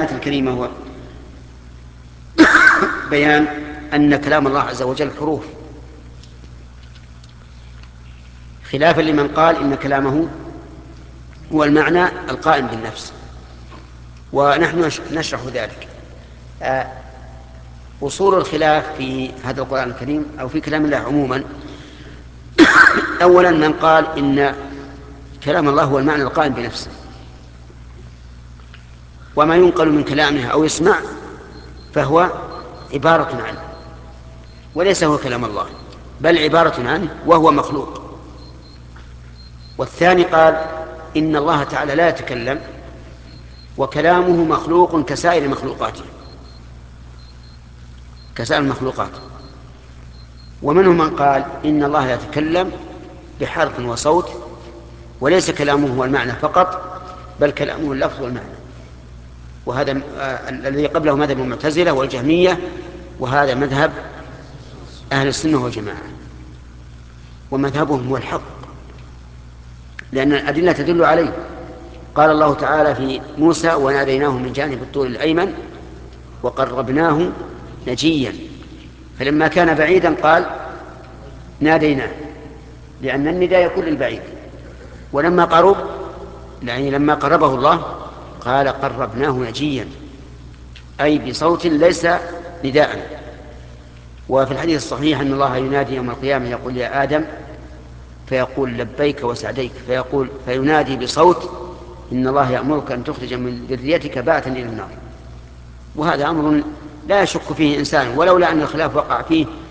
الآية الكريمة هو بيان أن كلام الله عز وجل حروف، خلافا لمن قال إن كلامه هو المعنى القائم بالنفس. ونحن نشرح ذلك. أصول الخلاف في هذا القرآن الكريم أو في كلام الله عموما: أولا من قال إن كلام الله هو المعنى القائم بنفسه، وما ينقل من كلامه أو يسمع فهو عبارة عنه وليس هو كلام الله، بل عبارة عنه وهو مخلوق. والثاني قال إن الله تعالى لا يتكلم وكلامه مخلوق كسائر مخلوقاته، كسائر المخلوقات. ومنهم من قال إن الله يتكلم بحرف وصوت وليس كلامه هو المعنى فقط، بل كلامه اللفظ والمعنى. وهذا الذي قبله مذهب المعتزلة والجهمية، وهذا مذهب أهل السنة والجماعة، ومذهبهم هو الحق لأن الأدلة تدل عليه. قال الله تعالى في موسى: وناديناه من جانب الطور الأيمن وقربناه نجيا. فلما كان بعيدا قال ناديناه، لأن النداء يكون للبعيد. ولما قرب، يعني لما قربه الله، قال قربناه نجيا، أي بصوت ليس نداء. وفي الحديث الصحيح أن الله ينادي يوم القيامة يقول: يا آدم، فيقول: لبيك وسعديك، فينادي بصوت: إن الله يأمرك أن تخرج من ذريتك بعثا إلى النار. وهذا أمر لا يشك فيه إنسان، ولولا أن الخلاف وقع فيه